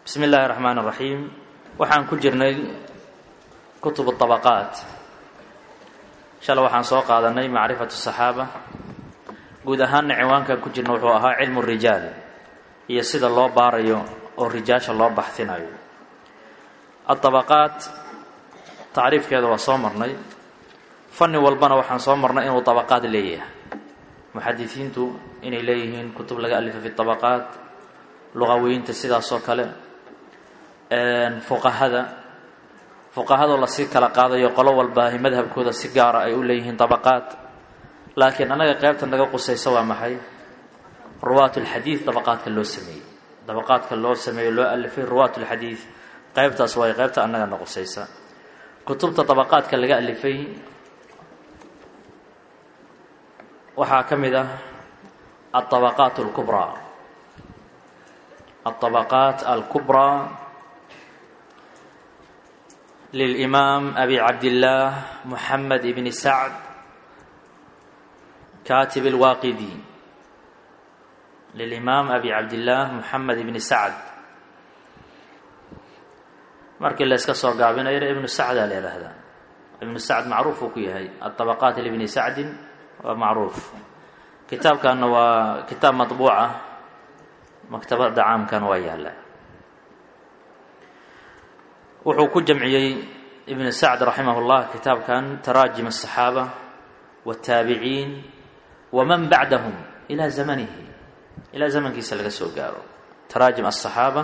بسم الله الرحمن الرحيم waxaan ku jirnay kutub الطبقات inshallah waxaan soo qaadanay macrifatu الصحابة guud ahaan ciwaanka ku jirna wuxuu ahaa cilmu الرجال iyo sida loo baarayo oo rijaasha loo baxsinayo الطبقات taariifkeeda waa soo marnay fanni walbana waxaan soo marnay inuu طبقات leeyahay muxadisiintu inay leeyihiin kutub laga alifay fi الطبقات luqawiyiinta sidaas oo kale fuqahada la si kala qaadayo qolo walba madhabkooda si gaar ah ay u leeyihiin tabaqaad laakiin anaga qaybta naga qusayso waa maxay ruwaatul hadith tabaqaadka loo sameeyo loo alifay ruwaatul hadith qaybtaas way qaybta anaga naga qusaysa kutubta tabaqaadka laga alifay waxa kamid ah at-tabaqat al-kubra الطبقات الكبرى للإمام أبي عبد الله محمد بن سعد كاتب الواقدي للإمام أبي عبد الله محمد بن سعد markii la iska soo gaabinayo ibn Sa'd leeyahay ibn Sa'd macruuf ku yahay الطبقات لابن سعد ومعروف كتابكana waa kitaab matbuuca مكتبة دعام كان ويالا وحو جمعي ابن سعد رحمه الله كتاب كان تراجم الصحابة والتابعين ومن بعدهم إلى زمنه إلى زمن كيس الغسوقارو تراجم الصحابة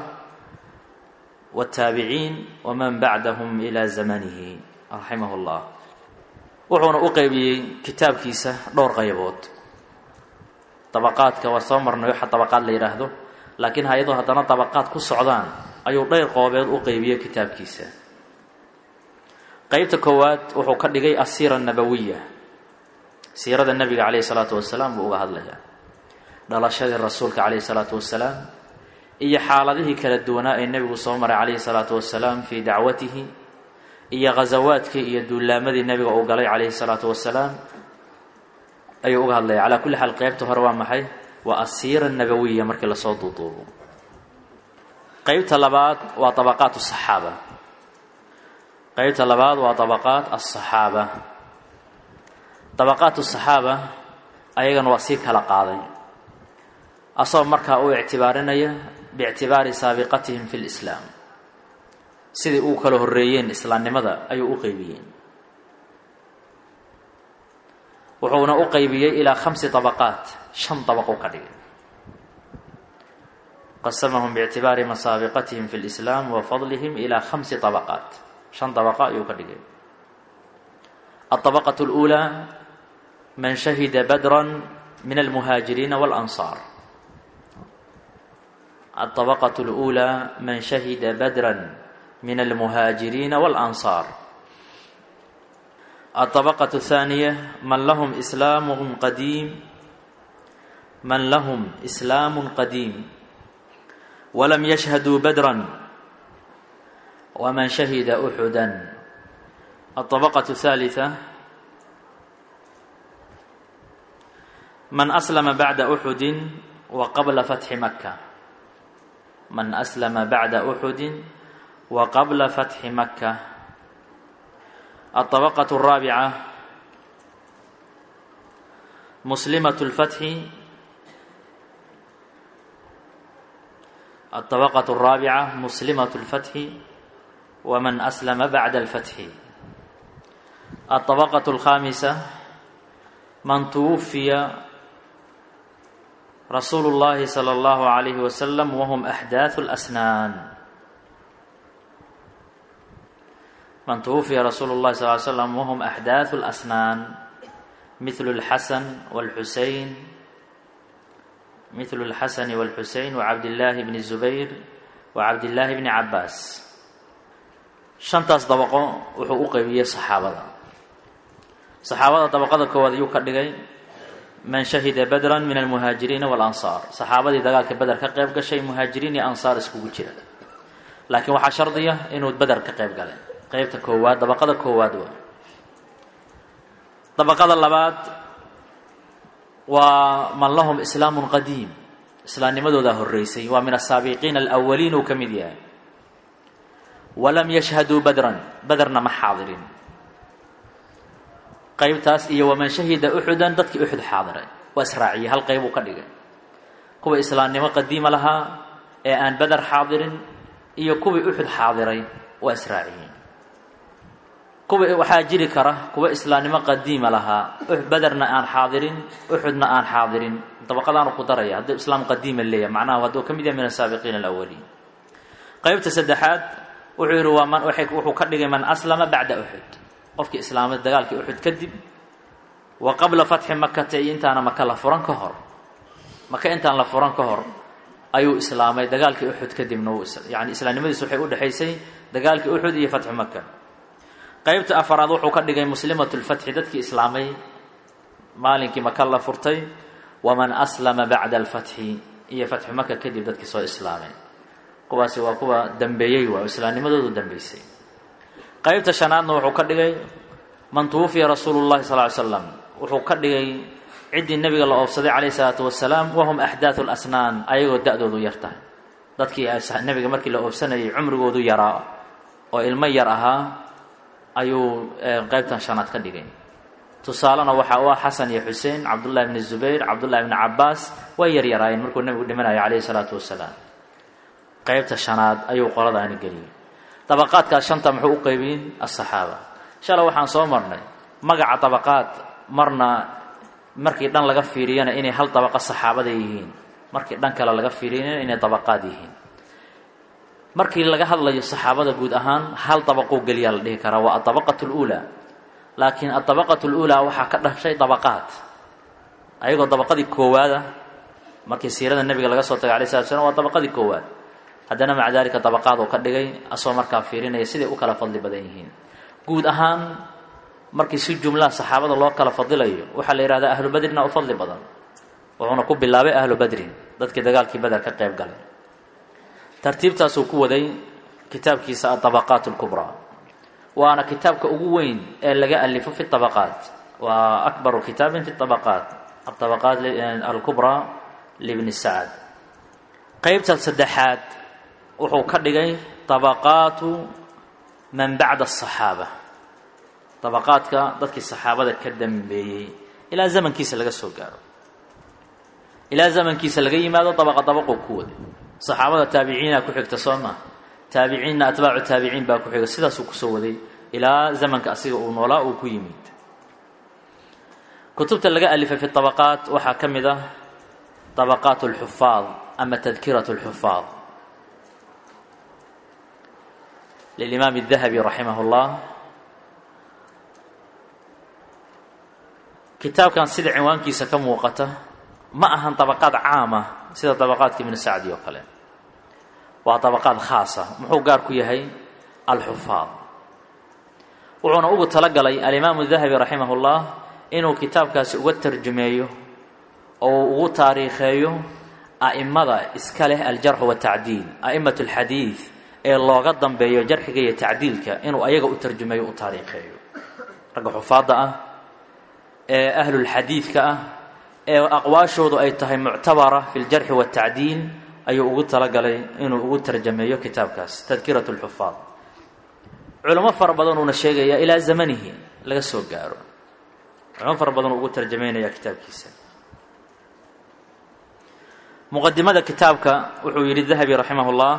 والتابعين ومن بعدهم إلى زمنه رحمه الله وحو أقيبي كتاب كيسة دور غيبوت طبقات كواسمر نوحة طبقات ليراهدو laakiin hay'ado hadana tabaqaad ku socdaan ayuu dheer qoobeed u qeybiyay kitaabkiisa qaybta koowaad wuxuu ka dhigay asiira nabawiyya siirada nabiga kaleey salaatu wasalaam uu uga hadlaya dhalashadii rasuulka kaleey salaatu wasalaam iyo xaaladihii kala duwanaa ee nabigu soo maray kaleey salaatu wasalaam fi dacwatihi iyo ghazawaadkii iyo duulaamadii nabiga uu galay kaleey salaatu wasalaam ayuu uga hadlaya ala kulli hal qaybta hore waa maxay وأسيرة النبوية مركي لصوت وطوبه قيبت اللبات وطبقات الصحابة قيبت اللبات وطبقات الصحابة طبقات الصحابة أيضا وسيك هلقاضي أصاب مركا أو اعتبارنا باعتبار سابقتهم في الإسلام سيدي أوكله الرئيين إسلام لماذا أي أقيبيين وحونا أقيبيين إلى 5 طبقات 5 طبقة قليل قسمهم باعتبار مسابقتهم في الإسلام وفضلهم إلى 5 طبقات 5 طبقات يقليل الطبقة الأولى من شهد بدرا من المهاجرين والأنصار الطبقة الأولى من شهد بدرا من المهاجرين والأنصار الطبقة الثانية من لهم إسلام قديم ولم يشهدوا بدرا ومن شهد أحدا الطبقة الثالثة من أسلم بعد أحد وقبل فتح مكة الطبقة الرابعة مسلمة الفتح ومن أسلم بعد الفتح الطبقة الخامسة من توفي رسول الله صلى الله عليه وسلم وهم أحداث الأسنان من توفي رسول الله صلى الله عليه وسلم وهم أحداث الأسنان مثل الحسن والحسين وعبد الله بن الزبير وعبد الله بن عباس 5 طبقة وحو قيبية صحابة طبقة كواد يكدغي من شهد بدرا من المهاجرين والأنصار صحابة دغالك بدر كقيب غشي مهاجرين أنصار اسكو جيرا لكن waxa shardiya inuu بدر كقيب galeen qaybta koowaad dabaqada koowaad dabaqada labaad waa man lahum islaamun qadiim islaamnimadooda horeysay waa min as-saabiqiin al-awwaliin kamid yahay walam yashhaduu baderna ma xaadirin. qaybtaas iyo waman shahida uxudan dadkii uxud xaadiray waa israaciyey, hal qayb uu ka dhigay. kuwa islaamnimo qadiima lahaa ee aan beder xaadirin iyo kuwii uxud xaadiray waa israaciyeen. waxaa jiri kara kuwa islaamnimo qadiima lahaa bederna aan xaadirin uxudna aan xaadirin, dabaqadaanu ku daraya hadduu islaam qadiima leeyahay, macnaha hadduu ka mid yahay min asaabiqiina alawaliin. qaybta saddexaad wuxuu yidhi wuxuu ka dhigay man aslama bacda uxud, qofkii islaamay dagaalkii uxud kadib, wa qabla fatxi makata iyo intaana maka la furan ka hor, maka intaan la furan ka hor ayuu islaamay dagaalkii uxud kadibna yani islaamnimadiisu waxay u dhexaysay dagaalkii uxud iyo fatxu maka. qaybta afaraad wuxuu ka dhigay muslimatu lfatxi, dadkii islaamay maalinkii maka la furtay, waman aslama bacda alfatxi iyo fatxu maka kadib dadkii soo islaamay. kuwaasi waa kuwa dambeeyey, waa islaamnimadoodu dambeysay. qaybta shanaadna wuxuu ka dhigay man tuwufiya rasuulu llahi sal ly slam, wuxuu ka dhigay ciddii nebiga la oofsaday calayhi salaatu wasalaam, wahum axdaathu lasnaan, ayagoo da-doodu yar tahay. dadkii nebiga markii la oofsanayay cumrigoodu yaraa oo ilmo yar ahaa ayuu qaybtan shanaad ka dhigay. tusaalena waxa u ah xasan iyo xuseen, cabdullahi bni zubayr, cabdullahi bni cabaas way yaryaraayeen markuu nebigu dhimanayo calayhi salaatu wasalaam. qaybta shanaad ayuu qoladaani geliyey. dabaqaadkaas shanta muxuu u qaybiyey asaxaaba. shalay waxaan soo marnay magaca dabaqaad, marna markii dhan laga fiiriyana inay hal dabaqa saxaabada yihiin, markii dhan kale laga fiiriyana inay dabaqaad yihiin. markii laga hadlayo saxaabada guud ahaan hal dabaquu geliyaa la dhihi karaa, waa adabaqatu luulaa. laakiin adabaqatu luulaa waxaa ka dhashay dabaqaad, ayagoo dabaqadii koowaada markii siirada nebiga laga soo tagay alayh salatu slam waa dabaqadii koowaad, haddana maca daalika dabaqaad uu ka dhigay asoo markaa fiirinaya siday u kala fadli badan yihiin. guud ahaan markii si jumlaha saxaabada loo kala fadilayo waxaa la yidhahdaa ahlu badrina u fadli badan, wuxuuna ku bilaabay ahlu badrin, dadkii dagaalkii beder ka qayb galay. tartiibtaasuu ku waday kitaabkiisa adabaqaat alkubraa, waana kitaabka ugu weyn ee laga alifo fi dabaqaat, waa akbaru kitaabin fi dabaqaat, adabaqaat alkubraa libni sacad. qaybta saddexaad wuxuu ka dhigay dabaqaatu man bacda asaxaaba, dabaqaadka dadkii saxaabada ka dambeeyey ilaa zamankiisa laga soo gaaro, ilaa zamankiisa laga yimaado dabaqa dabaquu ku waday. saxaabada taabiciina ku xigta soo maa, taabiciinna atbaacu taabiciin baa ku xiga, sidaasuu kusoo waday ilaa zamanka asiga uu noolaa uu ku yimid. kutubta laga alifay fi dabaqaat waxaa ka mid ah dabaqaat alxufaad ama tadkirat alxufaad lilimaam الdahabi raximah اllah. kitaabkan sida cinwaankiisa ka muuqata ma ahan dabaqaad caama sida dabaqaadka ibnu sacdi oo kale, waa dabaqaad khaasa. muxuu gaar ku yahay alxufaad, wuxuuna ugu talagalay alimaamu dahabi raximah اllah inuu kitaabkaasi uga tarjumeeyo oo ugu taariikheeyo a'imada iska leh aljarxu watacdiil, a'imatu alxadiid ee looga dambeeyo jarxiga iyo tacdiilka, inuu ayaga u tarjumeeyo u taariikheeyo. ragga xufaadda ah ee ahlulxadiidka ah ee aqwaashoodu ay tahay muctabara fi ljarxi waatacdiil ayuu ugu talagalay inuu ugu tarjameeyo kitaabkaas tadkirat lxufaad. culamo fara badan uuna sheegayaa ilaa zamanihi laga soo gaaro, culamo fara badan uu ugu tarjamaynaya kitaabkiisa. muqadimada kitaabka wuxuu yidhi dahabi raximah اllah: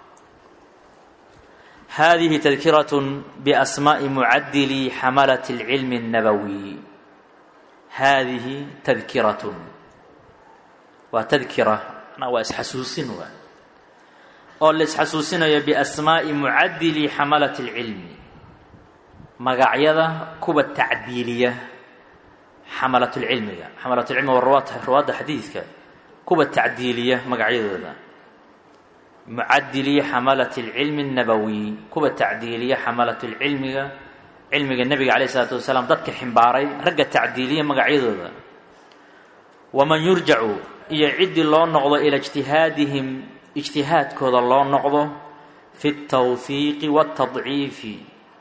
hadihi tadkirat biasmaaءi mucadili xamalat اlcilmi الnabawi. hadihi tadkiratun waa tadkira, waa isxasuusin waa oo la isxasuusinayo biasmaa'i mucadili xamalat اlcilmi, magacyada kuwa tacdiiliya xamalatulcilmiga. xamalatulcilmi waa ruwaadda xadiidka, kuwa tacdiiliya magacyadooda. mucadili xamalat اlcilmi الnabawi, kuwa tacdiiliya xamalatulcilmiga, cilmiga nebiga calayh isalaatu wasalaam dadka ximbaaray, ragga tacdiiliya magacyadooda. waman yurjacu iyo ciddii loo noqdo ila ijtihaadihim, ijtihaadkooda loo noqdo fi اtawhiiqi waاtadciifi,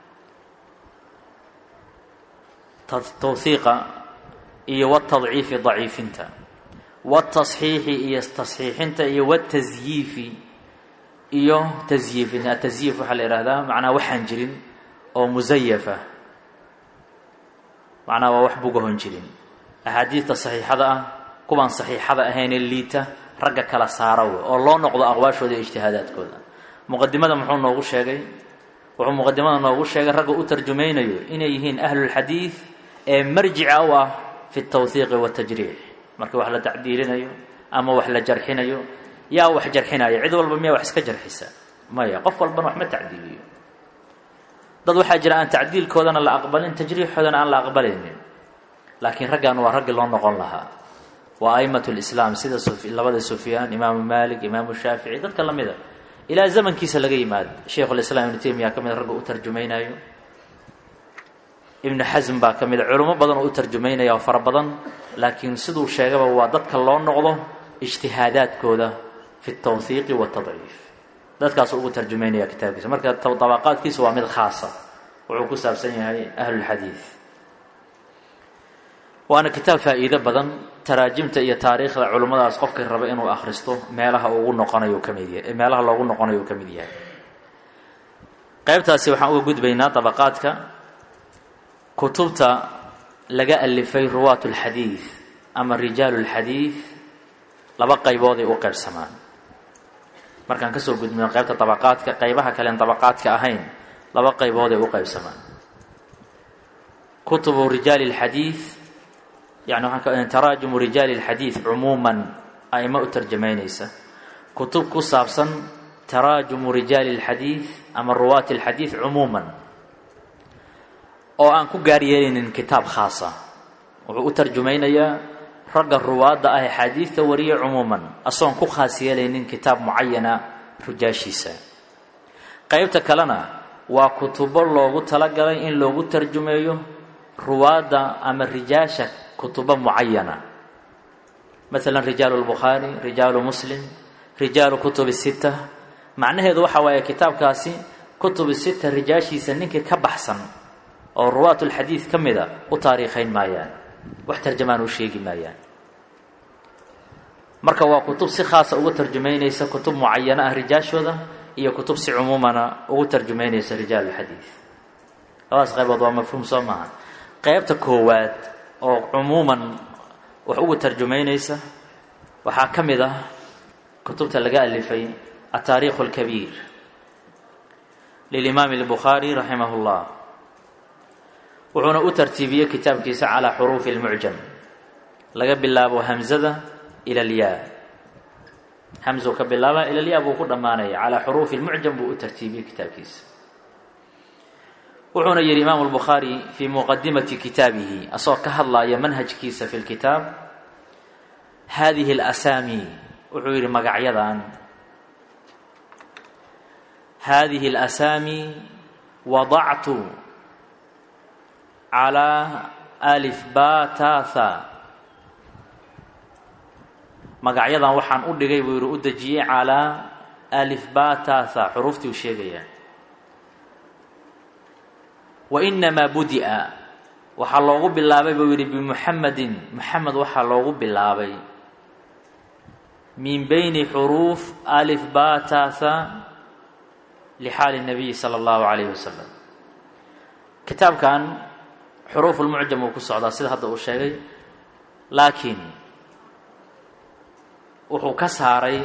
tawhiiqa iyo watadciifi daciifinta, watasxiixi iyo tasxiixinta iyo watasyiifi iyo tasyiif. tasyiif waxaa la yidhaahdaa macnaha waxaan jirin oo musayafa, macnaha waa wax bugahon jirin. axaadiidta saxiixada ah kuwaan saxiixada ahaynee liita ragga kala saara wey oo loo noqdo aqwaashooda iyo ijtihaadaadkooda. muqadimada muxuu noogu sheegay? wuxuu muqadimada noogu sheegay ragga u tarjumaynayo inay yihiin ahlulxadiid ee marjica u ah fi tawhiiqi watajriix. marka wax la tacdiilinayo ama wax la jarxinayo, yaa wax jarxinaya? cid walba miyaa wax iska jarxisa? maya, qof walbana wax ma tacdiiliyo. dad waxaa jira aan tacdiilkoodana la aqbalin, tajriixoodana aan la aqbalaynin. laakiin raggan waa raggii loo noqon lahaa, waa a'immatu lislaam sida labada sufyaan, imaamu maalik, imaamu shaafici, dadka la mida ilaa zamankiisa laga yimaado. shaykhulislaam ibnu taymiya ka mida ragga u tarjumaynayo, ibnu xasm baa ka mida, culummo badan oo u tarjumaynaya oo fara badan. laakiin siduu sheegaba waa dadka loo noqdo ijtihaadaadkooda fi tawhiiqi watadciif, dadkaas ugu tarjumaynaya kitaabkiisa. marka dabaqaadkiisa waa mid khaasa, wuxuu ku saabsan yahay ahlulxadiid. waana kitaab faa'iido badan. taraajimta iyo taariikhda culummadaas qofkii raba inuu akhristo meelaha ugu noqonayo ka mid yahay, meelaha loogu noqonayo ka mid yahay. qaybtaasi waxaan uga gudbaynaa dabaqaadka kutubta laga alifay ruwaat ulxadiid ama rijaalu lxadiid. laba qaybood ay u qaybsamaan. markaan kasoo gudbino qaybta dabaqaadka, qaybaha kalen dabaqaadka ahayn, laba qaybood ay u qaybsamaan. kutubu rijaali lxadiid, yani taraajumu rijaali lxadiid cumuuman aima u tarjamaynaysa. kutub ku saabsan taraajumu rijaali lxadiid ama ruwaati lxadiid cumuuman, oo aan ku gaar yeelaynin kitaab khaasa. wuxuu u tarjumaynayaa ragga ruwaadda ah ee xadiidta wariya cumuuman, asoon ku khaas yeelaynin kitaab mucayana rujaashiisa. qaybta kalena waa kutubo loogu talagalay in loogu tarjumeeyo ruwaadda ama rijaasha kutubo mucayana. maalan rijaalu lbukhaari, rijaalu muslim, rijaalu kutubi sita. macnaheedu waxa waaye kitaabkaasi kutubi sita rijaashiisa ninkii ka baxsan oo ruwaat ulxadiid ka mida u taariikhayn maayaan, wax tarjamaan u sheegi maayaan. marka waa kutub si khaasa ugu tarjumaynaysa kutub mucayana ah rijaashooda, iyo kutub si cumuumana ugu tarjumaynaysa rijaal ulxadiid. labadaas qaybood waa mafhuum soo maaha. qaybta koowaad oo cumuuman wax ugu tarjumaynaysa waxaa ka mid ah kutubta laga alifay ataariikhu alkabiir lilimaam albukhaari raximah llah. wuxuuna u tartiibiyey kitaabkiisa calaa xuruufi lmucjam, laga bilaabo hamzada ila alyaa. hamzuu ka bilaaba ila alyaa buu ku dhammaanaya, calaa xuruufi lmucjam buu u tartiibiyey kitaabkiisa. wuxuuna yidhi imaamu albukhaari fii muqadimati kitaabihi, asagoo ka hadlaya manhajkiisa fi lkitaab, haadihi alasaami, wuxuu yidhi magacyadan, haadihi alasaami wadactu calaa alif ba ta tha. magacyadan waxaan u dhigay buu yidhi, u dejiyey calaa alif ba ta tha, xuruuftii u sheegaya. wa inamaa budi'a, waxaa loogu bilaabay buu yidhi bimuxamedin, muxamed waxaa loogu bilaabay min bayni xuruuf alif ba ta tha lixaali nabiyi sala allahu calayhi wasalam. kitaabkan xuruufulmucjam uu ku socdaa sida hadda uu sheegay, laakiin wuxuu ka saaray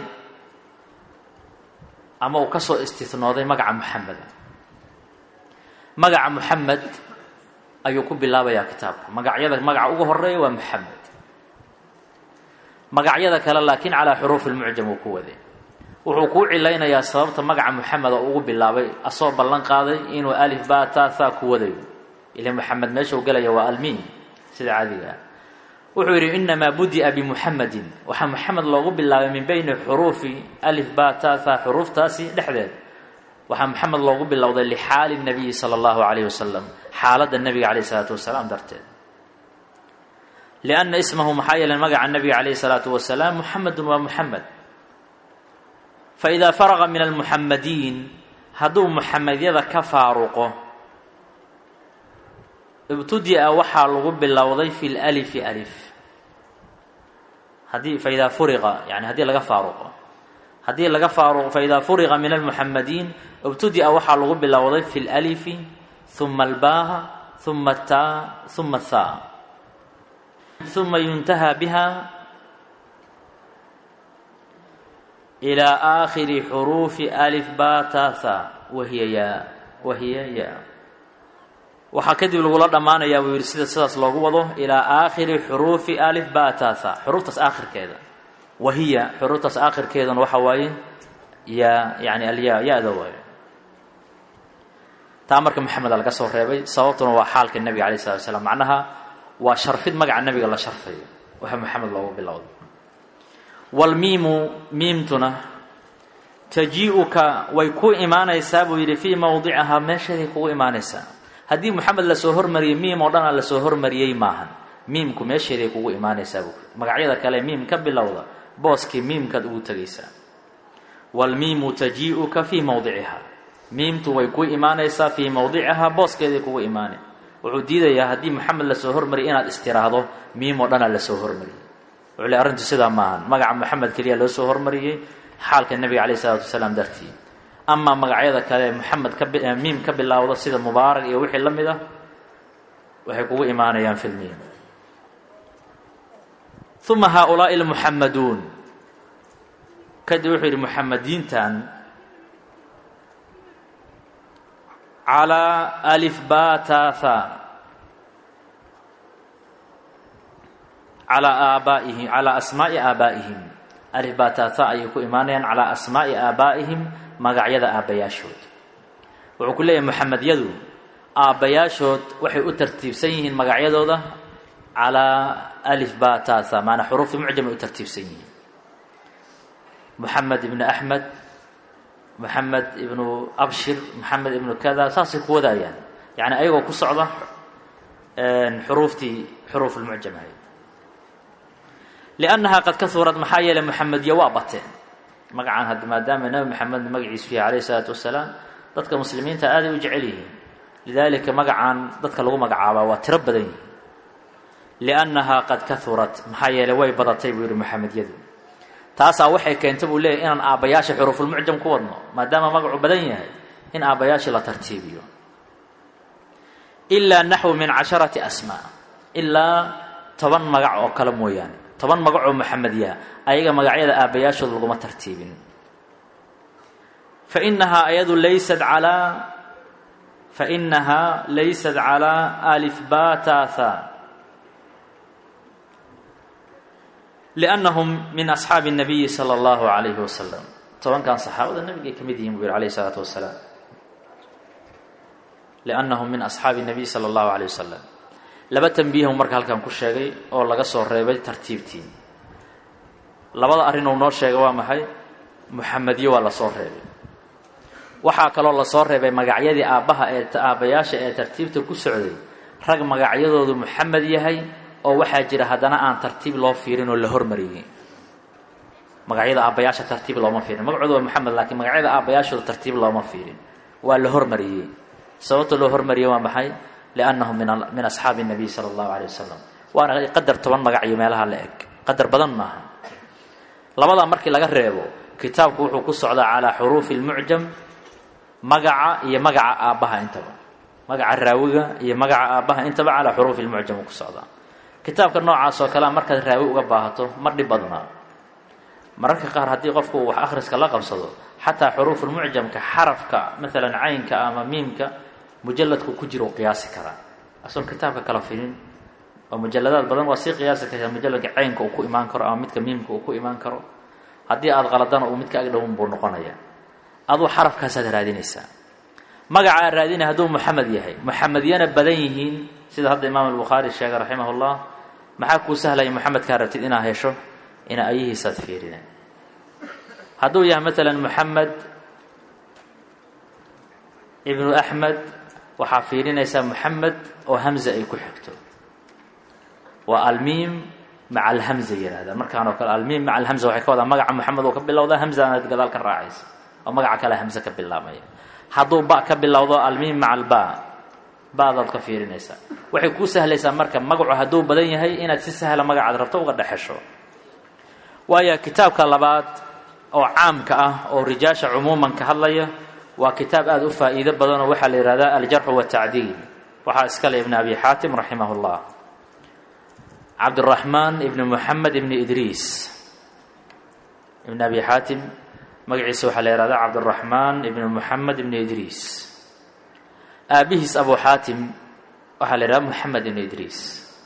ama uu ka soo istisnooday magaca muxamed. magaca muxamed ayuu ku bilaabayaa kitaabka. magaca ugu horeeya waa muxamed. magacyada kale laakiin calaa xuruufi lmucjam uu ku waday. wuxuu kuu cilaynayaa sababta magaca muxamed oo ugu bilaabay, asoo ballan qaaday inuu alif ba ta tha ku wadayo. ila muxamed meesha uu gelaya waa almiin sida caadiga ah. wuxuu yidhi inamaa budi'a bimuxamedin, waxaa muxamed loogu bilaabay min bayni xuruufi alif ba ta tha, xuruuftaasi dhexdeed waxaa muxamed loogu bilowday lixaali nabiyi sala allahu calayhi wasalam, xaaladda nebiga calayhi salaatu wasalaam darteed. lianna ismahu, maxaa yeelen magaca nebiga calayhi salaatu wasalaam muxamedun waa muxamed. faidaa faraqa min almuxamadiin, hadduu muxamedyada ka faaruqo, ibtudi'a waxaa lagu bilowday fi lalifi alif. faidaa furiqa, yani haddii laga faaruqo, haddii laga faaruqo faidaa furiqa min almuxamadiin ibtudi'a waxaa lagu bilowday fi lalifi uma albaaha uma ataa uma athaa uma yuntahaa biha ilaa aakhiri xuruufi alif baa taa thaa wahiya yaa waxaa kadib lagula dhammaanayaa buu yidhi sidaas loogu wado ilaa aakhiri xuruufi alif baa taa thaa xuruuftaas aakhirkeeda wahiya xuruuftaas aakhirkeeduna waxa waaye yaa yani alyaa ya-da waayo taa marka maxameda laga soo reebay sababtuna waa xaalka nebiga alayh salatu wasalaam macnaha waa sharfid magaca nebiga la sharfayo waxa maxamed loogu bilowday walmiimu miimtuna taji-uka way ku imaanaysaa buu yidhi fii mowdicihaa meesheeday kugu imaanaysaa haddii moxamed lasoo hormariyey miim oo dhan a lasoo hormariyey maahan miimku meesheeday kugu imaanaysaa buu magacyada kale miim ka bilowda booskii miimkaad ugu tegaysaa walmiimu taji-uka fii mowdicihaa miimtu way ku imaanaysaa fii mowdicihaa booskeeday kugu imaanay wuxuu diidayaa haddii moxamed lasoo hormariyay inaad istiraahdo miim oo dhanaa lasoo hormariyey wuxuu le arrintu sidaa maahan magaca moxamed keliya loo soo hormariyey xaalka nebiga calayh isalaatu wasalaam dartii amaa magacyada kale moxamed miim ka bilaawda sida mubaarak iyo wixii la mid ah waxay kugu imaanayaan fi lmiim uma haaulaa'i almuxamaduun kadib wuxuu yidhi muxamadiintan calaa alif baa taa thaa calaa aabaa'ihim calaa asmaa'i aabaa'ihim alif baa taa thaa ayay ku imaanayaan calaa asmaa'i aabaa'ihim magacyada aabbayaashood wuxuu ku leeyahay muxamedyadu aabbayaashood waxay u tartiibsan yihiin magacyadooda calaa alif baa taa thaa maanaa xuruufi mucjam ay u tartiibsan yihiin moxamed ibnu axmed moxamed ibnu abshir moxamed ibnu kada saasay ku wadaayaan yani ayagoo ku socda xuruuftii xuruuf lmucjam ahayd liannahaa qad kahurad maxaa yeelay moxamedya waa bateen magacan hadda maadaama nebi moxamed magaciisu yahay calayh isalaatu wasalaam dadka muslimiinta aaday u jecel yihiin lidaalika magacan dadka lagu magacaabaa waa tiro badan yihiin liannahaa qad kahurat maxaa yeelay way badatay buu yihi moxamedyadu taasaa waxay keentay buu leeyahy inaan aabbayaasha xuruufulmucjam ku wadno maadaama magacu badan yahay in aabbayaashii la tartiibiyo ilaa naxwu min 10 asmaa ilaa 10 magac oo kale mooyaane 10 magac oo moxamedya ayaga magacyada aabbayaashooda laguma tartiibin fainahaa ayadu laysat calaa alif baa taa thaa liannahum min asxaabi الnabiyi salى اllahu عalayhi wasalam 10kan saxaabada nabigay ka mid yihin buu yihi alayh الsalaatu wasalaam liannahum min asxaabi الnabiy salى اllahu عalيه wasalam laba tanbiihu marka halkan ku sheegay oo laga soo reebay tartiibtii labada arrin uu noo sheegay waa maxay moxamedyo waa la soo reebay waxaa kaloo la soo reebay magacyadii aabbayaasha ee tartiibta ku socday rag magacyadoodu moxamed yahay oo waxaa jira haddana aan tartiib loo fiirin oo la hormariyey magacyada aabbayaasha tartiib looma fiirin magacooda waa moxamed laakiin magacyada aabbayaashooda tartiib looma fiirin waa la hormariyey sababta loo hormariyey waa maxay liannahum min asxaabi الnabiy salى اllahu عalيه wasalam waana qadar 10 magac iyo meelaha la eg qadar badan maaha labadaa markii laga reebo kitaabku wuxuu ku socdaa calaa xuruufi اlmucjam magaca iyo magaca aabbaha intaba magaca raawiga iyo magaca aabbaha intaba calaa xuruufi اlmucjam uu ku socdaa kitaabka noocaas oo kalea markaad raawi uga baahato ma dhib badnaa mararka qaar haddii qofku wax akhriska la qabsado xataa xuruufulmucjamka xarafka maalan caynka ama miimka mujalladku ku jiro qiyaasi karaa asoon kitaabka kala filin oo mujalladaad badan waa sii qiyaasi kartaa mujalladka caynka uu ku imaan karo ama midka miimka uu ku imaan karo haddii aad qaladana uu midka agdhown buu noqonayaa aduu xarafkaasaad raadinaysaa magacaa raadinaya hadduu moxamed yahay moxamedyana badan yihiin sida hadda imaam albukhaari sheegay raximah ullah maxaa kuu sahlaya moxamedkaa rabtid inaad hesho ina ayahiisaad fiirina hadduu yahay maalan moxamed ibnu axmed waxaa fiirinaysaa moxamed oo hamza ay ku xigto waa almiim maca alhamza yihahdaa markaan oo kale almiim maca alhamza waxay ka wadaa magaca moxamed oo ka bilowda hamzanaad gadaal ka raacaysa oo magaca kale hamze ka bilaabmaya hadduu ba ka bilowdo almiim maca alba badaad ka fiirinaysaa waxay kuu sahlaysaa marka magacu hadduu badan yahay inaad si sahla magacaad rabto uga dhexesho waayo kitaabka labaad oo caamka ah oo rijaasha cumuuman ka hadlaya waa kitaab aad u faa'iido badan oo waxaa la yidhahdaa aljarxu watacdiil waxaa iskale ibn abi xaatim raximah llah cabdiraxmaan ibni muxamed ibni idriis ibn abi xaatim magaciisa waxaa la yihahdaa cabdiraxmaan ibni muxamed ibni idriis aabihiis abu xaatim waxaa la yihahdaa muxamed ibni idriis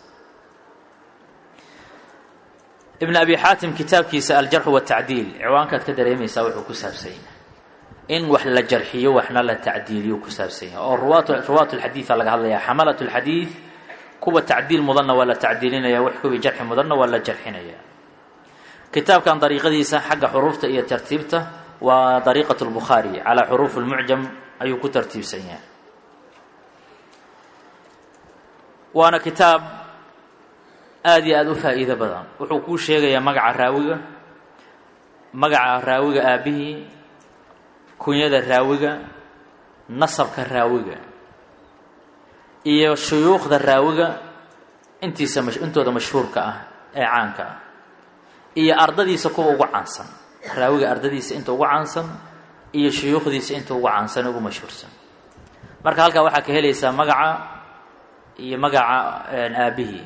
ibn abi xaatim kitaabkiisa aljarxu watacdiil ciwaankaad ka dareemaysaa wuxuu ku saabsan yahay in wax la jarxiyo waxna la tacdiiliyo ku saabsan yahay oo ruwaat lxadiida laga hadlaya xamalat lxadiid kuwa tacdiil mudanna waa la tacdiilinaya wax kuwii jarxi mudanna waa la jarxinaya kitaabkan dariiqadiisa xagga xuruufta iyo tartiibta waa dariiqat lbukhaari calaa xuruuf lmucjam ayuu ku tartiibsan yahay waana kitaab aad iyo aada u faa'iido badan wuxuu kuu sheegayaa magaca raawiga aabbihii kunyada raawiga nasabka raawiga iyo shuyuukhda raawiga intooda mashhuurka ah ee caanka ah iyo ardadiisa kuwa ugu caansan raawiga ardadiisa inta ugu caansan iyo shuyuukhdiisa inta ugu caansan ugu mashhuursan marka halkaa waxaa ka helaysaa magaca iyo magaca aabbihii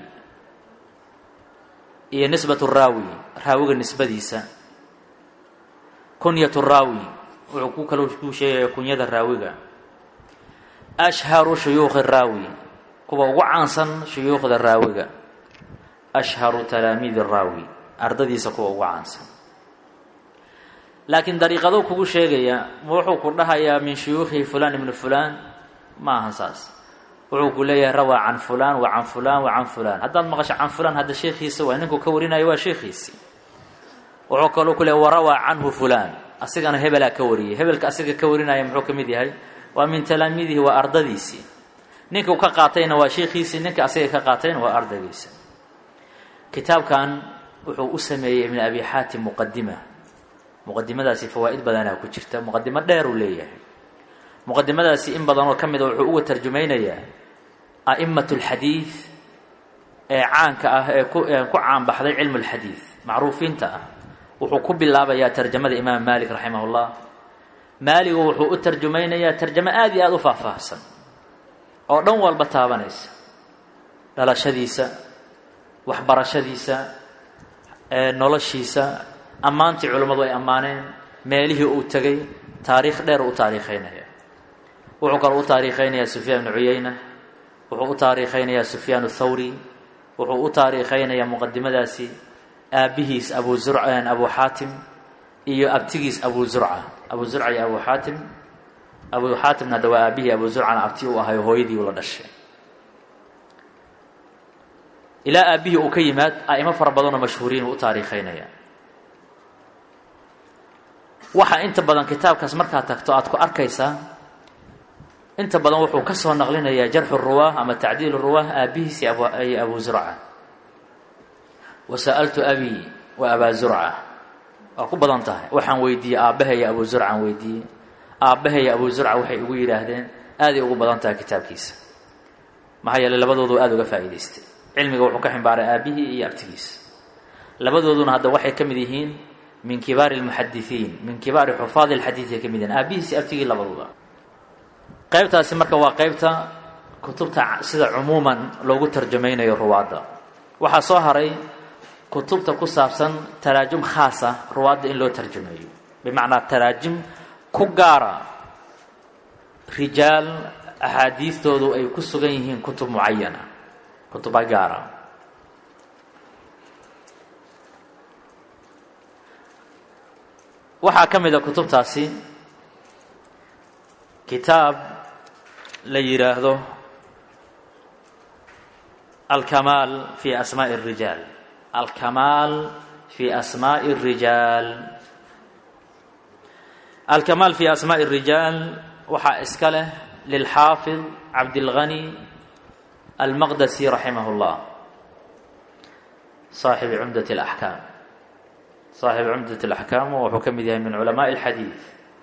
iyo nisbatu raawi raawiga nisbadiisa kunyatu raawi wuxuu kaloo kuu sheegaya kunyada raawiga ashharu shuyuukhi raawi kuwa ugu caansan shuyuukhda raawiga ashharu talaamiidi raawi ardadiisa kuwa ugu caansan laakiin dariiqaduu kugu sheegaya ma wuxuu ku dhahayaa min shuyuukhihi fulaan ibnu fulaan ma aha saas wuxuu ku leeyahay rawaa can fulaan wa can fulaan wa can fulaan haddaad maqasho can fulaan hadda sheekhiisa waa ninkuu ka warinayo waa sheekhiisii wuxuu kaloo ku leeyahy warawaa canhu fulaan asigana hebelaa ka wariyay hebelka asiga ka warinaya muxuu ka mid yahay waa min talaamiidihi waa ardadiisii ninkuu ka qaatayna waa sheekhiisii ninka asiga ka qaatayna waa ardaygiisa kitaabkan wuxuu u sameeyey ibn abi xaatim muqadimadaasi fawaa'id badanaa ku jirta muqadimo dheer uu leeyahay muqadimadaasi in badanoo ka mida wuxuu uga tarjumaynayaa a'immat اlxadiid ee caanka ah ee ku caanbaxday cilmu اlxadiid macruufiinta ah wuxuu ku bilaabayaa tarjamada imaam maalik raximah اllah maaligu wuxuu u tarjumaynayaa tarjamo aad iyo aada u faahfaahsan oo dhan walba taabanaysa dhalashadiisa waxbarashadiisa noloshiisa ammaantii culammadu ay ammaaneen meelihii uu tegay taariikh dheer u taariikhaynaya wuxuu kaloo u taariikhaynayaa sufyaan ibnu cuyayna wuxuu u taariikhaynayaa sufyaan athawri wuxuu u taariikhaynayaa muqadimadaasi aabbihiis abu xaatim iyo abtigiis abu zurca iyo abu xaatimna hadda waa aabbihii abu zurcana abti u ahayo hooyadii uu la dhashay ilaa aabbihii uu ka yimaad a'imo fara badanoo mashhuuriin uu u taariikhaynaya waxaa inta badan kitaabkaas markaad tagto aad ku arkaysaa inta badan wuxuu ka soo naqlinayaa jarxu ruwaah ama tacdiil ruwaah aabbihiis iyo abu zurca wasa'altu abi wa abaa zurca waa ku badan tahay waxaan weydiiyey aabbaheeyo abu zurcaan weydiiyey aabbaheeyo abu zurca waxay ugu yidhaahdeen aaday ugu badan tahay kitaabkiisa maxaa yeeley labadoodu aada uga faa'iidaystay cilmiga wuxuu ka ximbaaray aabbihii iyo abtigiisa labadooduna hadda waxay ka mid yihiin min kibaari almuxadisiin min kibaari xufaadi alxadiid ay ka mid yihiin aabbihiisi abtigii labaduba qaybtaasi marka waa qaybta kutubta sida cumuuman loogu tarjamaynayo ruwaadda waxaa soo haray kutubta ku saabsan taraajum khaasa ruwaadda in loo tarjumeeyo bimacnaa taraajim ku gaara rijaal axaadiistoodu ay ku sugan yihiin kutub mucayana kutuba gaara waxaa ka mid a kutubtaasi kitaab la yidhaahdo alkamaal fi asmaa'i الrijaal alkamaal fi asmaa'i الrijaal alkamaal fi asmaa'i الrijaal waxaa iska leh lilxaafid cabdilghani almaqdasi raximah اllah saaxibi cumdat اlaxkaam saaxibu cumdat اlaxkaam wuxuu ka mid yahay min culamaaءi اlxadiid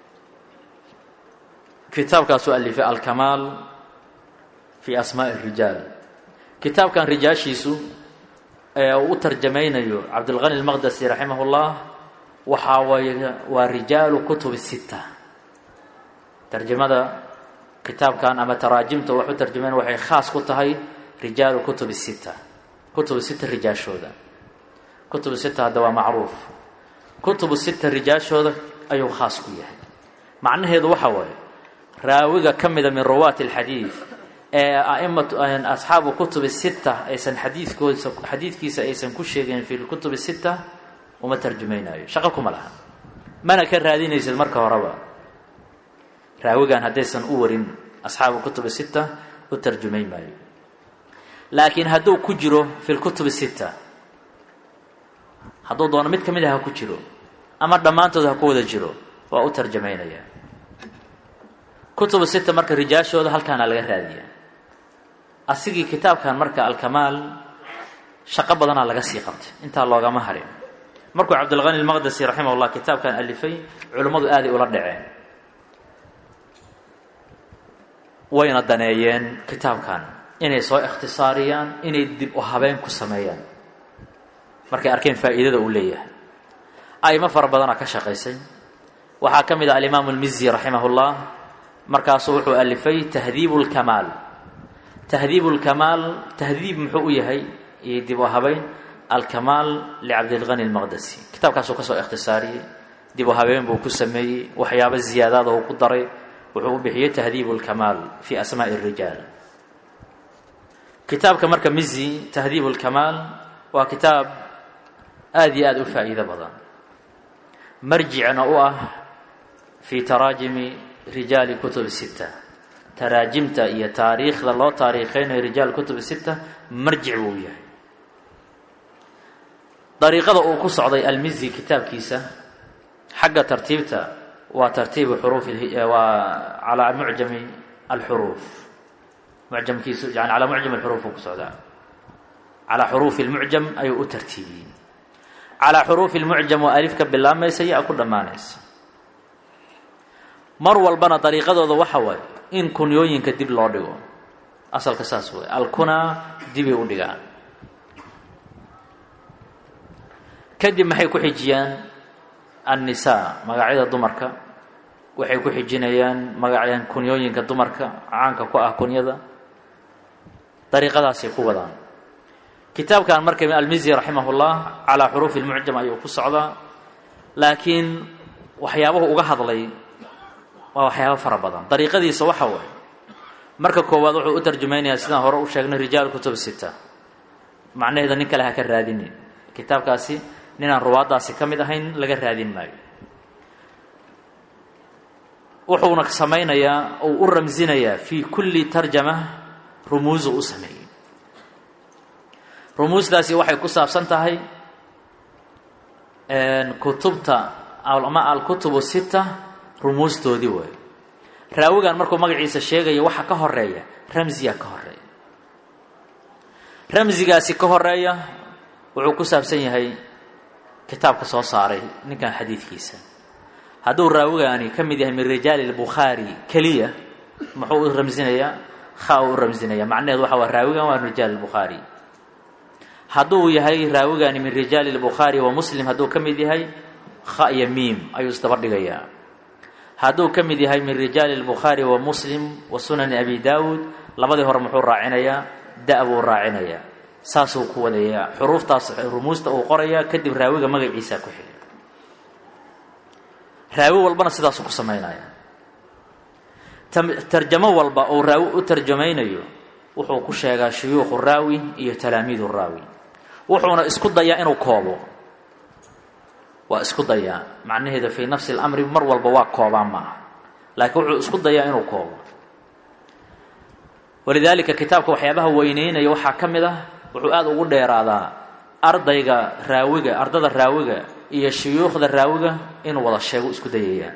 kitaabkaasuu alifay alkamaal fi asmaa'i الrijaal kitaabkan rijaashiisu ee uu u tarjamaynayo cabdilghani almaqdasi raximah اllah ورجال كتب الستة ترجمة كتاب كان أما تراجمته وحو ترجمان وحي خاص كتهي رجال كتب الستة كتب الستة رجال شودا كتب الستة هذا معروف كتب الستة رجال شودا أيو خاص كيه مع أنه هذا وحوي راوية كمدة من رواة الحديث أئمة أصحاب كتب الستة أيسن حديث كيس أيسن كل شيء في الكتب الستة وما ترجميناه شغلكم لها ما أنا كان هذين يزيد مركه وروا راوية هديسن أورين أصحاب الكتب الستة وترجمين ماي لكن هدو كجرو في الكتب الستة هدو دونا مد كمدها كجرو أما دمانتو ده كودا جرو وأترجمين يا كتب الستة مركه رجال شو هل كان على هذه أسيقي كتاب كان مركه الكمال شق بدنا على قصي قبت أنت الله جمع هري مركو عبد الغني المقدسي رحمه الله كتاب كان ألفي علماء آدي وردعين وين الدنيين كتاب كان إني سواء اختصاريا إني دب وهبين كسميان مركي أركين فائدة أولية أي مفر بدنا كشقيسين وحاكم إذا الإمام المزي رحمه الله مركز صوح ألفي تهذيب الكمال تهذيب الكمال تهذيب محوية هي يدب وهبين الكمال لعبد الغني المقدسي كتاب كان سواء اختصاري دب وهبين بوكسمي وحياب الزيادات وقدري وحو بحيه تهذيب الكمال في أسماء الرجال كتاب كمركز مزي تهذيب الكمال وكتاب آدي فائدة بضان مرجعنا أوه في تراجم رجال كتب الستة تراجمت إيا تاريخ الله تاريخين رجال كتب الستة مرجع وياه طريقة أوكس عضي المزي كتاب كيسة حق ترتيبته وترتيب حروف وعلى معجم الحروف معجم كيس يعني على معجم الحروف وكسودا على حروف المعجم أي ترتيبين على حروف المعجم وألف باللام ما يسيء كل ما ناس مر والبنا طريقة ذو وحوي إن كنيوين كدب لوديو أصل كساس هو الكنا دبي وديان كدب ما حيكون حجيان النساء مقاعد الضمركة وحيكون حجينيان مقاعد كنيوين كالضمركة عنك كواه كنيذا طريقة ذا سيكون كتاب كان مركب المزي رحمه الله على حروف المعجم أيوه كالصعدة لكن وحيابه أجهض لي وحيابه فربضان طريقة ذي سوحوه مركب كواد وحو أترجمين يا سيدنا هراء وشاقنا رجال كتب الستة معناه إذا نك لها كالرادين كتاب كاسي نينا الرواة داسي كمي هين لغا رادين ماي وحو نقسمين يا أو أرمزين يا في كل ترجمة رموز أسمي رموز داسي waxay ku saabsan tahay kutubta ama al-kutub sita rumuustoodii way raawigan markuu magaciisa sheegayo waxa ka horeeya ramziga ka horeeya ramzigaasi ka horeeya wuxuu ku saabsan yahay kitaabka soo saaray ninkan xadiidkiisa haduu raawigani kamid yahay min rijaal al-bukhari kaliya muxuu ramzinaya khaw ramzinaya macnaheedu waxa waa raawigan waa rijaal al-bukhari هذو يهي راوغاني من رجال البخاري ومسلم هذو كميد يهي خاء يميم أيو استبردقيا هذو كميد يهي من رجال البخاري ومسلم وسنن أبي داود لبدي هرمحور راعنيا دأبو راعنيا ساسو كوديا حروف تصح رموز أو قرية كدب راوغا مغي عيسى كحي راوغ والبنا سداسو كسمينايا ترجمة والبا أو راوغ ترجمينيو وحو كشيغا شيوخ الراوي iyo تلاميذ الراوي وحونا اسكو دايا انو كوبو وا اسكو دايا معناheeda في نفس الامر مر walba waa koobaan ma laakiin wuxuu isku dayaa inuu koobo ولذلك كتابك waxyaabaha weyneynaya waxa kamida wuxuu aad ugu dheeraadaa ardayga raawiga ardada raawiga iyo shuyuukhda raawiga inuu wada sheego isku dayayaan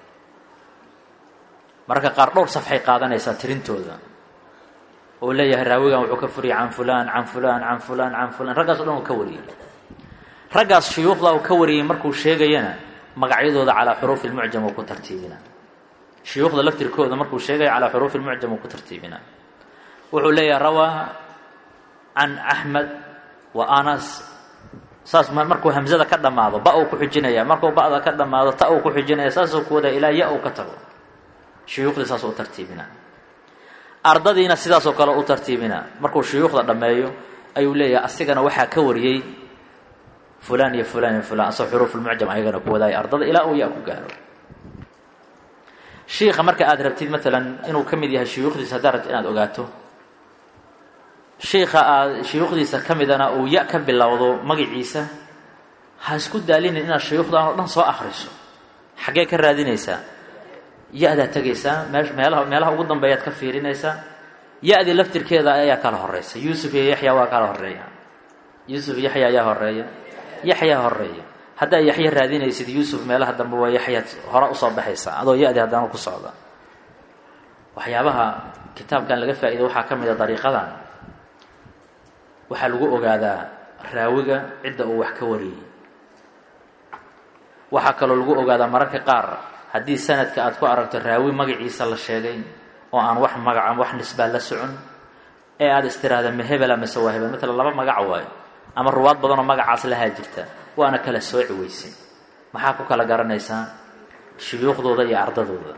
marka qaar dhowr safxay qaadanaysa tirintooda ولا يهراوي عن وكفري عن فلان عن فلان عن فلان عن فلان رقص لهم كوري رقص شيوخ له كوري مركو شيغينا مقعيدودا على حروف المعجم وكترتيبنا شيوخ له لفتركودا مركو شيغي على حروف المعجم وكترتيبنا وعلي روى عن احمد وانس saas markuu hamzada ka dhamaado ba uu ku xijinaya, markuu ba'da ka dhamaado ta uu ku xijinaya, saasuu ku wada ilaa ya uu ka tago. shuyuukhdii saas u tartiibina, ardadiina sidaasoo kale u tartiibina. markuu shuyuukhda dhammeeyo ayuu leeyahay asigana waxaa ka wariyey fulaan iyo fulaan iyo fulaan, asoo xuruufulmucjam ayagana ku wadaaya ardada ilaa uu ya ku gaaro. shiikha marka aad rabtid maalan inuu ka mid yahay shuyuukhdiisa haddaad rabtid inaad ogaato, shiikha aad shuyuukhdiisa ka midana uu ya ka bilowdo magaciisa, ha isku daalinin inaad shuyuukhdan oo dhan soo akhriso. xaggee ka raadinaysaa? ya-daad tegaysaa, meelaha ugu dambeeyaad ka fiirinaysaa. ya-dii laftirkeeda ayaa kala horeysa. yuusuf iyo yaxya waa kala horeeya. yuusuf iyo yaxya ayaa horeeya, yaxyaa horeeya. haddaad yaxya raadinaysid yuusuf meelaha dambe waa yaxyaad hore usoo baxaysaa adoo ya-dii haddana ku socda. waxyaabaha kitaabkan laga faa'iido waxaa ka mid a dariiqadan waxaa lagu ogaadaa raawiga cidda uu wax ka wariyey. waxaa kaloo lagu ogaadaa mararka qaar haddii sanadka aad ku aragto raawi magaciisa la sheegay oo aan wax magaca wax nisbaa la socon, ee aada istiraahda ma hebela mase waa hebel, maalan laba magac waayo ama ruwaad badanoo magacaas lahaa jirta, waana kala sooci weysay. maxaa ku kala garanaysaa? shuyuukhdooda iyo ardadooda.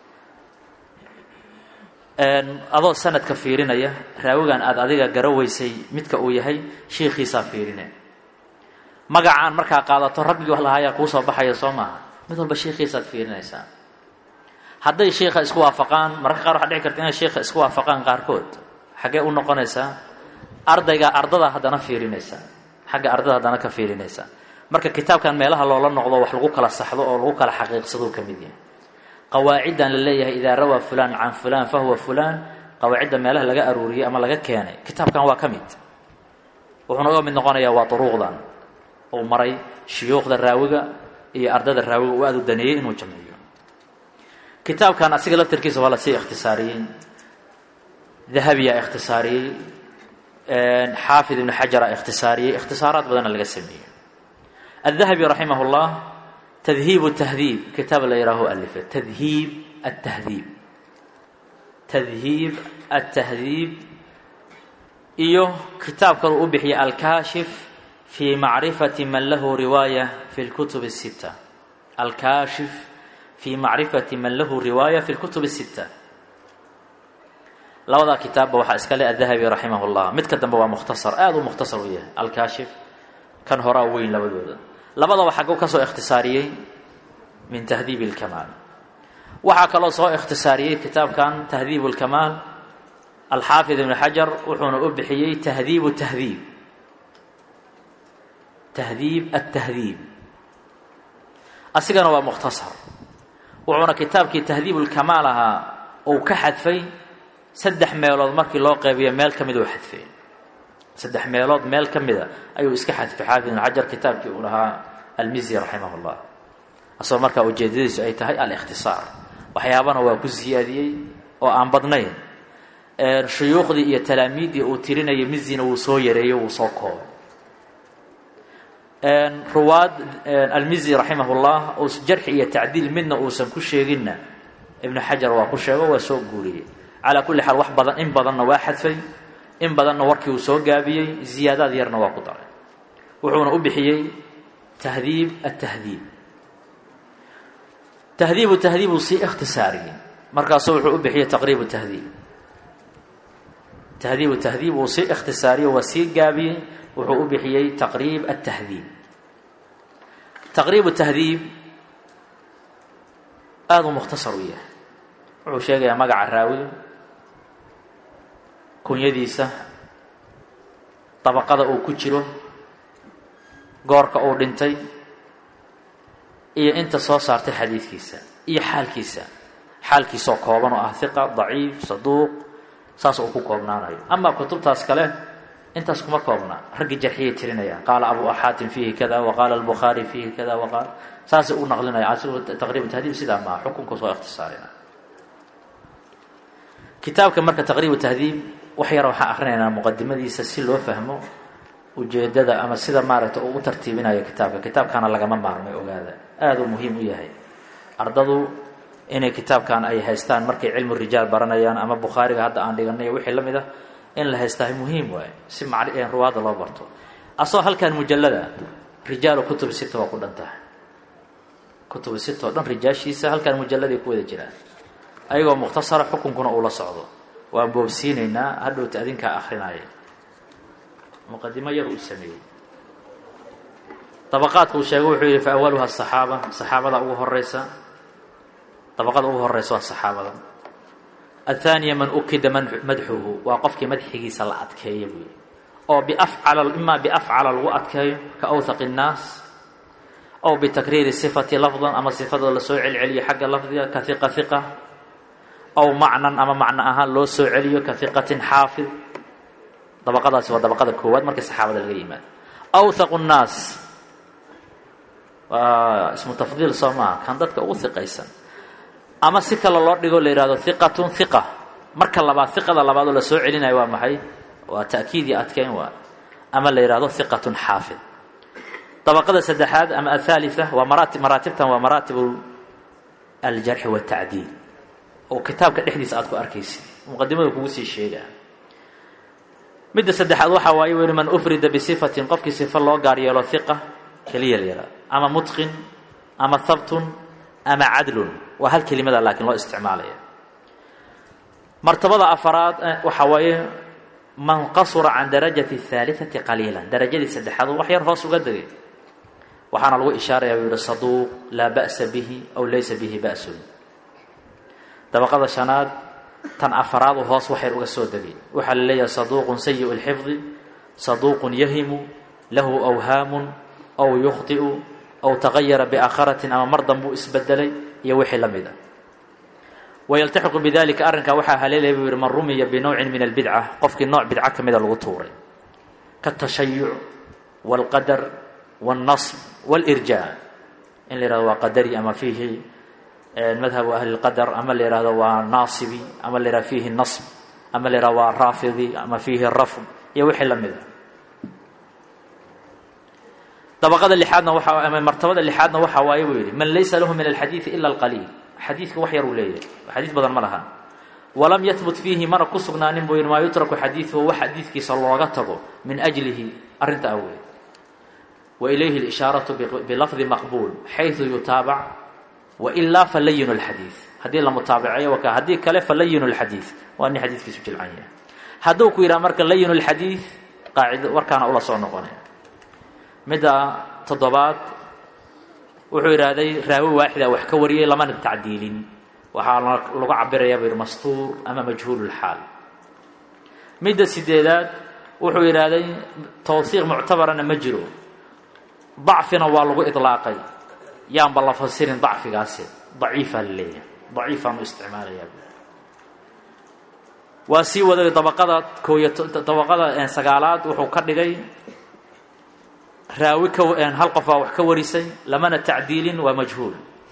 adoo sanadka fiirinaya raawigan aada adiga garaweysay midka uu yahay, shiikhiisaa fiirine. magacaan markaa qaadato raggii wax lahaayaa kuusoo baxaya soo maaha, mid walba shiikhiisaad fiirinaysaa. hadday shiikha isku waafaqaan, mararka qaar waxaa dhici karta inay shiikha isku waafaqaan qaarkood, xaggee u noqonaysaa? ardada haddana fiirinaysaa, xagga ardada haddana ka fiirinaysaa. marka kitaabkan meelaha loola noqdo wax lagu kala saxdo oo lagu kala xaqiiqsaduu ka mid yahay. qawaaciddan la leeyahay idaa rawaa fulaan can fulaan fa huwa fulaan, qawaacidda meelaha laga aruuriyey ama laga keenay kitaabkan waa ka mid. wuxuuna uga mid noqonayaa waa duruuqdan uu maray shuyuukhda raawiga iyo ardada raawiga uu aada u daneeyey inuu jamciyo. kitaabkan asiga laftarkiisa waa lasii ikhtisaariyey, dahabiyaa ikhtisaariyey, xaafid ibnu xajara ikhtisaariyey, ikhtisaaraad badanna laga sameeyey. الذهبي رحمه الله تذهيب التهذيب كتاب لا يراه ألفه، تذهيب التهذيب، تذهيب التهذيب. إيوه كتاب كرو بحي الكاشف في معرفة من له رواية في الكتب الستة. الكاشف في معرفة من له رواية في الكتب الستة. لو ذا كتاب وحا اسكالي الذهبي رحمه الله متكدم بوا مختصر مختصر وياه الكاشف كان هراء وين labadaba xaguu ka soo ikhtisaariyey min tahdiib اlkamaal. waxaa kaloo soo ikhtisaariyey kitaabkan tahdiib اlkamaal alxaafid ibn xajar, wuxuuna u bixiyey tahdiib tahdiib, tahdiib atahdiib. asigana waa mukhtasar. wuxuuna kitaabkii tahdiib اlkamaal ahaa uu ka xadfay 3 meelood markii loo qeybiyo meel ka mid uu xadfay. 3 meelood meel ka mida ayuu iska xadfay xaafid ibn xajar kitaabkii uu lahaa almizi raximah اllah, asagoo markaa ujeedadiisu ay tahay alikhtisaar. waxyaabana waa ku siyaadiyey oo aan badnayn. shuyuukhdii iyo talaamiiddii uu tirinayay mizina wuu soo yareeyo, wuu soo koobay. ruwaad almizi raximah اllah uu jarxi iyo tacdiil midna uusan ku sheeginna ibnu xajar waa ku sheego, waa soo guuriyey. calaa kulli xaal wax badan in badanna waa xadfay, in badanna warkii uu soo gaabiyey, ziyaadaad yarna waa ku daray. wuxuuna u bixiyey tahdiib atahdiib. tahdiibu tahdiib uu sii ikhtisaariyey, markaasuu wuxuu u bixiyey taqriibu tahdiib. tahdiibu tahdiib uu sii ikhtisaariyey, waa sii gaabiyey, wuxuu u bixiyey taqriib atahdiib. taqriibu tahdiib aada u mukhtasar u yahay. wuxuu sheegayaa magaca raawiga, kunyadiisa, dabaqada uu ku jiro, goorka uu dhintay, iyo inta soo saartay xadiidkiisa iyo xaalkiisoo kooban oo ah hiqa, daciif, saduuq, saas uu ku koobnaanayo. ama kutubtaas kale intaas kuma koobna, raggii jarxiyay tirinayaan, qaala abu xaatim fiihi kada waqaala albukhaari fiihi kada waqaal, saasay u naqlinaya. asigu taqriibu tahdiib sidaa maaha, xukunku soo ikhtisaarina. kitaabka marka taqriibu tahdiib wax yar waxaan akhrinaynaa muqadimadiisa si loo fahmo ujeedada ama sida maaragta uu u tartiibinayo kitaabka. kitaabkana lagama maarmay, ogaada, aada uu muhiim u yahay. ardadu inay kitaabkan ay haystaan markay cilmu rijaal baranayaan ama bukhaariga hadda aan dhiganay wixii la mid ah, in la haystahay muhiim waaye si ruwaadda loo barto. asoo halkan mujallada rijaalu kutub sita waa ku dhantahay kutub sita oo dhan rijaashiisa halkan mujalladii ku wada jiraan ayagoo mukhtasara xukunkuna uu la socdo waan boobsiinaynaa hadhowta adinkaa akhrinaya muqadimo yar uu sameeyey dabaqaadka uu sheegay wuxuu yidhi fa awaluha asaxaaba saxaabada ugu horeysa dabaqada ugu horeysa waa saxaabada الثانية من أكد مدحه وقفك مدحه سلا أتكيه أو إما بأفعل لو أتكيه كأوثق الناس أو بتكرير الصفة لفظا أما صفة لسوء العلي حق لفظها كثقة ثقة أو معنى أما معناها لو سوء علي كثقة حافظ طبقات سوى طبقات الكواد مركز الصحابة الإيمان أوثق الناس اسمه تفضيل صوما كان ذاتك أوثق إيسان ama si kale loo dhigo la yiraahdo thiqatun thiqa marka labaad thiqada labaad oo la soo celinayo waa maxay waa ta'kiid iyo adkeyn waa ama la yiraahdo thiqatun haafid tabaqada saddexaad ama athalitha waa maratibtan waa maratib al-jarh wa ta'dil oo kitaabka dhexdiisa aad ku arkaysid muqaddimada kugu sii sheegaa midda saddexaad waxa waaye weyn man ufrida bi sifatin qofkii sifa loo gaar yeelo thiqa kaliya la yiraahdo ama mutqin ama thabtun ama adlun وهل كلمة لكن لا استعمالها مرتبة أفراد وحوي من قصر عن درجة الثالثة قليلا درجة السدحات وحير هوس قدري وحنا له إشارة يقول الصدوق لا بأس به أو ليس به بأس طبقة الشناد تن أفراد هوس وحير قصدري وحل لي صدوق سيء الحفظ صدوق يهم له أوهام أو يخطئ أو تغير بآخرة أما مرضا بو إسبدلي يوحي لمده ويلتحق بذلك أرنك وحا هليل من رمي بنوع من البدعة قفك النوع بدعة كمدى الغطور كالتشيع والقدر والنصب والإرجاء إن اللي رأوا قدري أما فيه المذهب أهل القدر أما اللي رأوا ناصبي أما اللي رأوا فيه النصب أما اللي رأوا رافضي أما فيه الرفض يوحي لمده طبقة اللي حادنا وحا أما مرتبة اللي حادنا وحا وايويري من ليس له من الحديث إلا القليل حديثك وحي روليه حديث بدل مرها ولم يثبت فيه مرة كسقنا نبوير ما يترك حديثه وحديثك صلى الله عليه وسلم من أجله أرنت أول وإليه الإشارة بلفظ مقبول حيث يتابع وإلا فلين الحديث هذه المتابعية وكهدي كله فلين الحديث وأني حديثك سجل عنه هذوك إلى مرك لين الحديث قاعد وركان أول صون قناه مدى تضباط wuxuu iraaday raawi waaxida wax ka wariyay lama tacdiilin waxa lagu cabirayaa bir mastuur ama majhuul al-hal midda sideedaad wuxuu iraaday tawsiiq mu'tabarana ma jiro ضعفنا waa lagu idlaaqay yaan bal fasirin ضعفigaasi ضعيفا leeyahay ضعيفا isticmaalaya waa si wada dabaqada sagaalaad wuxuu ka dhigay راوي هل قفا wax ka warisay lamana ta'diilin wa majhuul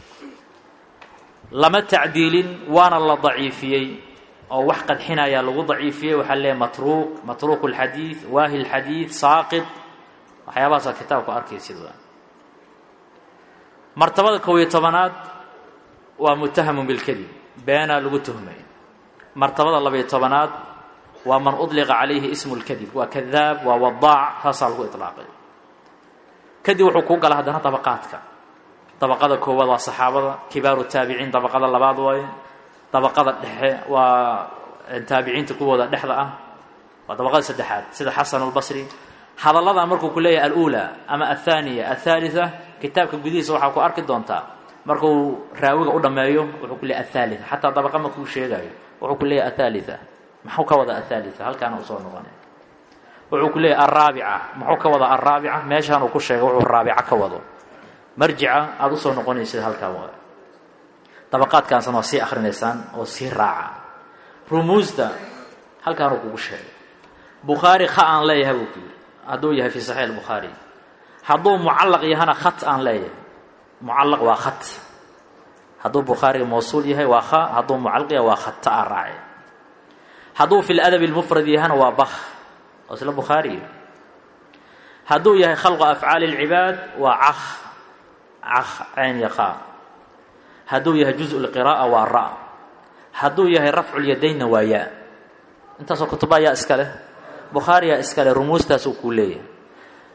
lama ta'diilin waana la dhaifiyay oo wax qad xinaya lagu dhaifiyay waxa la matruuk al hadith waahi al hadith saqit waxyaabaha kitaabku arkaysido martabada 12aad waa muttaham bil kadhib bayana lagu tuhmay martabada 12aad waa man udliqa alayhi ismu al kadhib wa kadhab wa wadaa' hasal lagu itlaaqay كدي وحكوا قال هذا طبقاتك طبقات كوبا والصحابة كبار التابعين طبقات اللباد واي طبقات الدحى والتابعين تكوبا الدحضة وطبقات السدحات سيد حسن البصري هذا الله أمركم كلية الأولى أما الثانية الثالثة كتابك الجديد وحكوا أركض دونتا مركو راوي قدام يوم وحكوا كلية الثالثة حتى طبقة ما كل شيء جاي وحكوا كلية الثالثة ما حكوا وضع الثالثة هل كانوا وصلوا نغني wuxuu leeyahay الرابعه maxuu ka wada الرابعه meeshan uu ku sheegay wuxuu الرابعه ka wado marjica aad u soo noqonaysid halka waa tabaqaadkan sano si akhrinaysan oo si raaca rumuusda halkan uu ku sheegay bukhari khaan leeyahay uu kii haduu yahay fi sahih al-bukhari haduu muallaq yahana khat aan leeyahay muallaq waa khat haduu bukhari mawsuul yahay waa kha haduu muallaq yahay waa khat raaci haduu fi al-adab al-mufrad yahana waa bakh أصل البخاري هدو يهي خلق أفعال العباد وعخ عين يخاء هدو يهي جزء القراءة والراء هدو يهي رفع اليدين وياء انت سو كتبا يا اسكاله بخاري يا اسكاله رموز تاسو كليه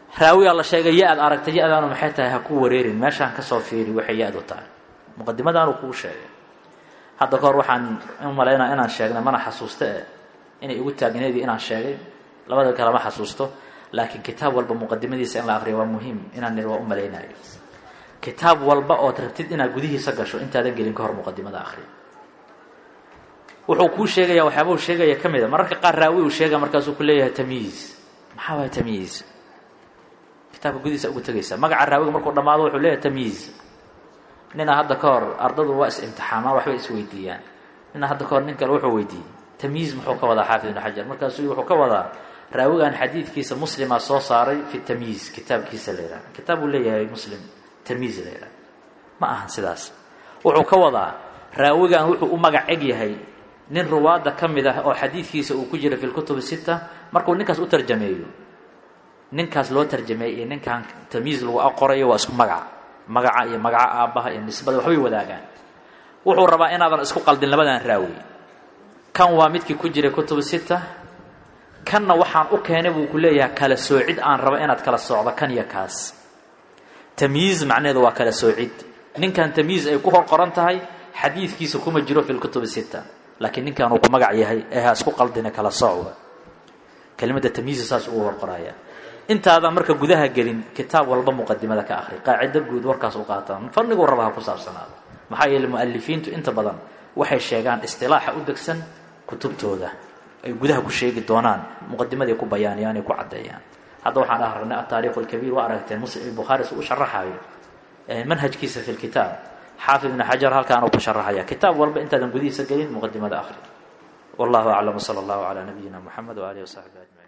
raawiga la sheegay ya-ad aragtay ya-daanu maxay tahay ha ku wareerin meeshaan ka soo fiiri waxay ya-du tahay muqadimadaanu kuu sheegay hadda kahor waxaan u malaynaa inaan sheegnay mana xasuusto inay igu taagneedii inaan sheegay labada kale ma xasuusto laakiin kitaab walba muqadimadiisa in la aqriyo waa muhiim inaan nir waa u malaynayo kitaab walba ood rabtid inaad gudihiisa gasho intaadan gelin ka hor muqadimada akhri wuxuu kuu sheegayaa waxyaaba uu sheegaya ka mid a mararka qaar raawi uu sheegaya markaasuu ku leeyahay tamyiiz maxaa waaya tamyiiz kitaabka gudihiisa ugu tegaysa magaca raawiga markuu dhammaado wuxuu leeyahay tamyiiz nina hadda ka hor ardadu waa is-imtixaamaan waxbay isweydiiyaan nina hadda ka hor nin kale wuxuu weydiiyey tamyiiz muxuu ka wadaa xaafid ibnu xajar markaasuu wuxuu ka wadaa raawigan xadiidkiisa muslima soo saaray fi tamyiiz kitaabkiisa la yidhaha kitaab uu leeyahay muslim tamyiiz la yidhaha ma ahan sidaas wuxuu ka wadaa raawigan wuxuu u magac eg yahay nin ruwaadda ka mid ah oo xadiidkiisa uu ku jira fi lkutub sita markuu ninkaas u tarjameeyo ninkaas loo tarjameeyey iyo ninkan tamyiiz lagu aqorayo waa isku magaca iyo magaca aabbaha iyo nisbada waxbay wadaagaan wuxuu rabaa inaadan isku qaldin labadan raawi kan waa midkii ku jiray kutub sita kanna waxaan u keenay buu ku leeyahay kala soocid aan rabo inaad kala socdo kan iyo kaas tamyiiz macnaheedu waa kala soocid ninkan tamyiiz ay ku hor qoran tahay xadiidkiisa kuma jiro fi lkutub sita laakiin ninkan uu ku magac yahay ee ha isku qaldina kala socda kelimada tamyiiz saas ugu hor qoraya intaadan marka gudaha gelin kitaab walba muqadimada ka akhri qaacido guud warkaas u qaataan fannigu rabaha ku saabsanaado maxaa yeelay mu'allifiintu inta badan waxay sheegaan istilaaxa u degsan kutubtooda ay gudaha ku sheegi doonaan muqadimadii ku bayaaniyaan ay ku cadeeyaan hadda waxaan akhrinay at-taariikh al-kabiir wa aragteen muslim bukhari uu sharaxayo manhajkiisa fi al-kitaab xaafid ibn xajar halkaan uu ku sharaxaya kitaab walba intaadan gudihiisa gelin muqadimada akhri wallahu a'lam sallallahu ala nabiyyina muhammad wa alihi wa sahbihi